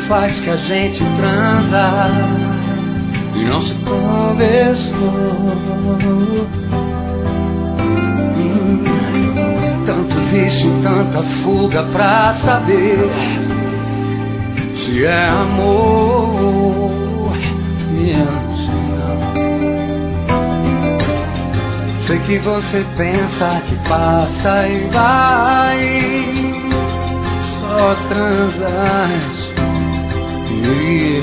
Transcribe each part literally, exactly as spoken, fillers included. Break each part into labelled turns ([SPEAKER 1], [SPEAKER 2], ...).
[SPEAKER 1] faz que a gente transa e não se conversou. Hum, tanto vício, tanta fuga pra saber se é amor. Yeah. Sei que você pensa que passa e vai, só transas e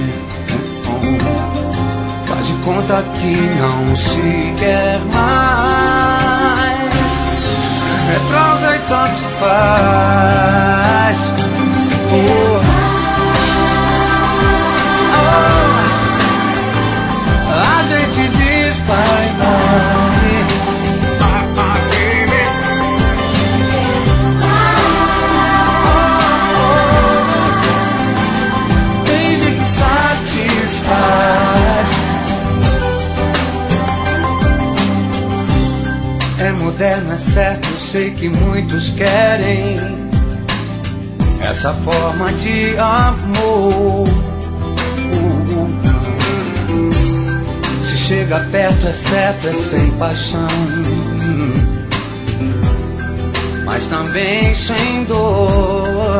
[SPEAKER 1] faz de conta que não se quer mais. É transa e tanto faz. Oh. Oh. A gente diz bye bye. É moderno, é certo, eu sei que muitos querem essa forma de amor. Se chega perto é certo, é sem paixão, mas também sem dor.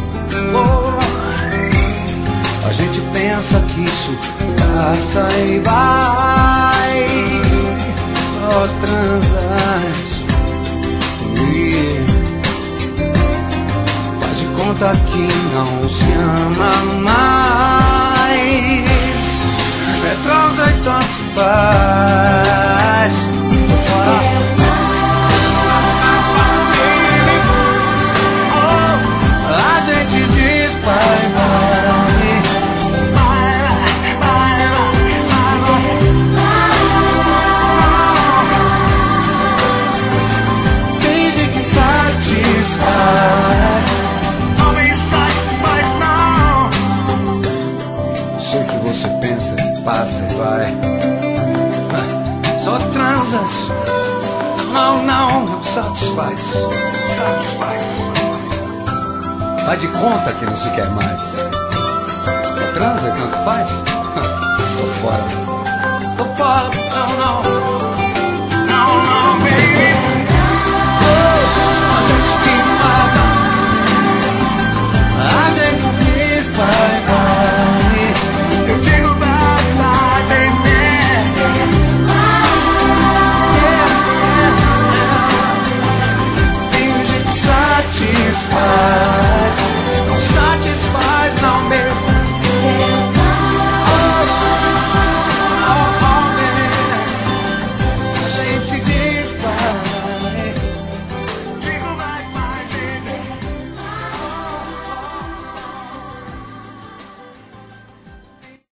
[SPEAKER 1] A gente pensa que isso passa e vai, só transas e faz de conta que não se ama mais. É transa e tanto faz. Tô fora. A gente diz bye bye. Sei que você pensa, passa e vai, só transas, não, não, não satisfaz. Faz de conta que não se quer mais. É transa e tanto faz. Tô fora, tô fora.